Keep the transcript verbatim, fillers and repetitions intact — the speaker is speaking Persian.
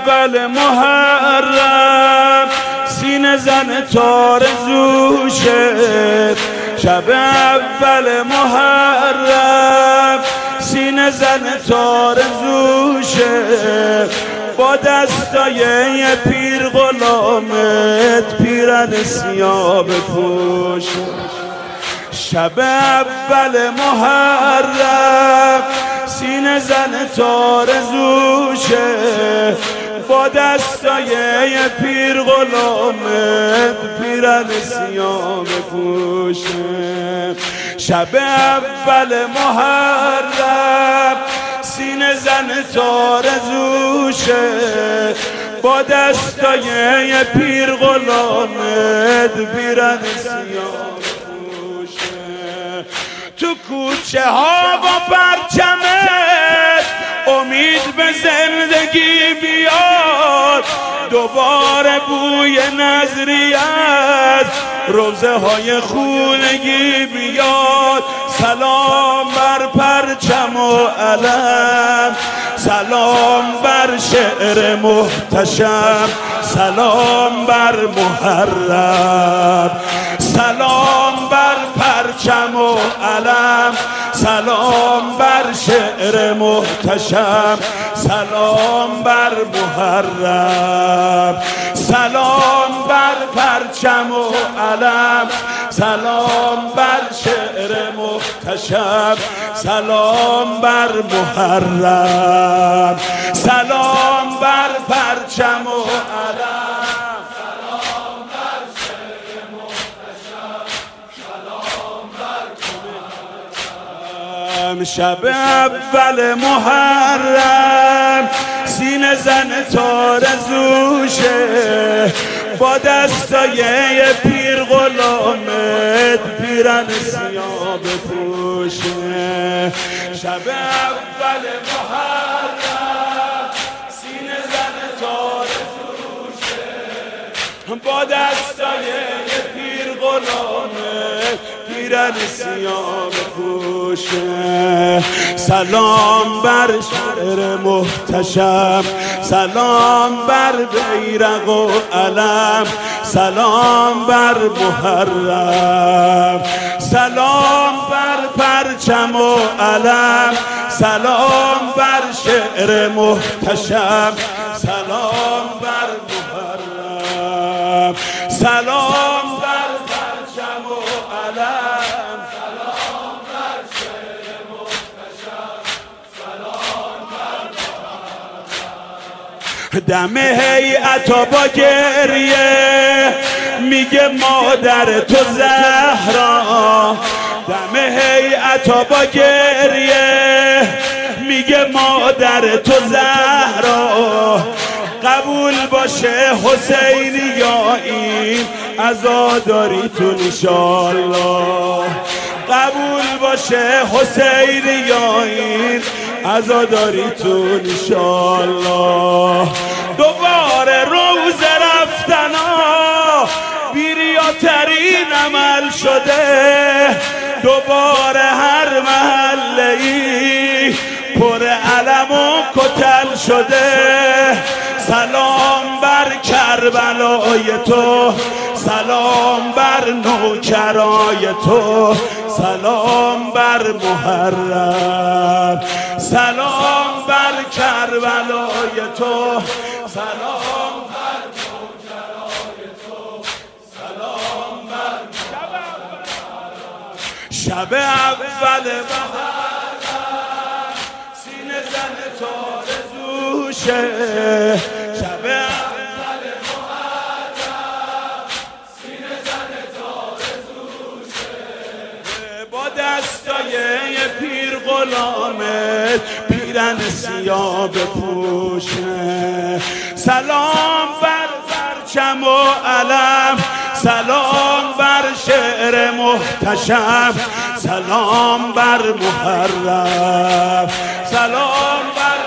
اول محرم سینه زن تارزوشه، شب اول محرم سینه زن تارزوشه، با دستای یه پیر غلامت پیرن سیاه بپوشه. شب اول محرم سینه زن تارزوشه، با دستای یه پیر غلامت پیرن سیاه بپوشه. شب اول محرم سینه زن تارزوشه، با دستای یه پیر غلامت پیرن سیاه بپوشه. تو کوچه ها با پرچمت امید به زندگی بیاد، دوباره بوی نظریت روزه های خونگی بیاد. سلام بر پرچم و علم، سلام بر شعر محتشم، سلام بر محرم، سلام بر پرچم و علم، سلام بر شعر محتشم، سلام بر محرم، سلام بر پرچم و علم، سلام بر شعر محتشم، سلام بر محرم، سلام بر پرچم و علم، سلام بر شعر محتشم، سلام بر محرم. شب اول محرم سینه زن تارزوشه، با دستای یه پیر غلامت پیرن سیاه بپوشه. شب اول محرم سینه زن تارزوشه، با دستای یه پیر غلامت پیرن سیاه بپوشه. سلام بر شعر محتشم، سلام بر بیرق و علم، سلام بر محرم، سلام بر پرچم و علم، سلام بر شعر محتشم، سلام بر محرم، سلام بر پرچم و علم، سلام بر شعر محتشم، سلام بر محرم. دم هیئتا با گریه میگه مادر تو زهرا، دم هیئتا با گریه میگه مادر تو زهرا، قبول باشه حسینی یا این عزاداریتون انشالله، قبول باشه حسینی یا این عزاداریتون انشالله. دوباره روز رفتنا بیریاترین عمل شده، دوباره هر محله ای پر علم و کتل شده. سلام بر کربلای تو، سلام بر نوکرای تو، سلام بر محرم، سلام بر کربلای تو، سلام بر نوکرای تو، سلام بر محرم. شب اول محرم سینه زن تارزوشه، شب اول محرم سینه زن تارزوشه، با دستای یه پیر غلامت پیرن سیاه بپوشه. سلام بر پرچم و علم، سلام بر شعر محتشم، سلام بر محرم، سلام بر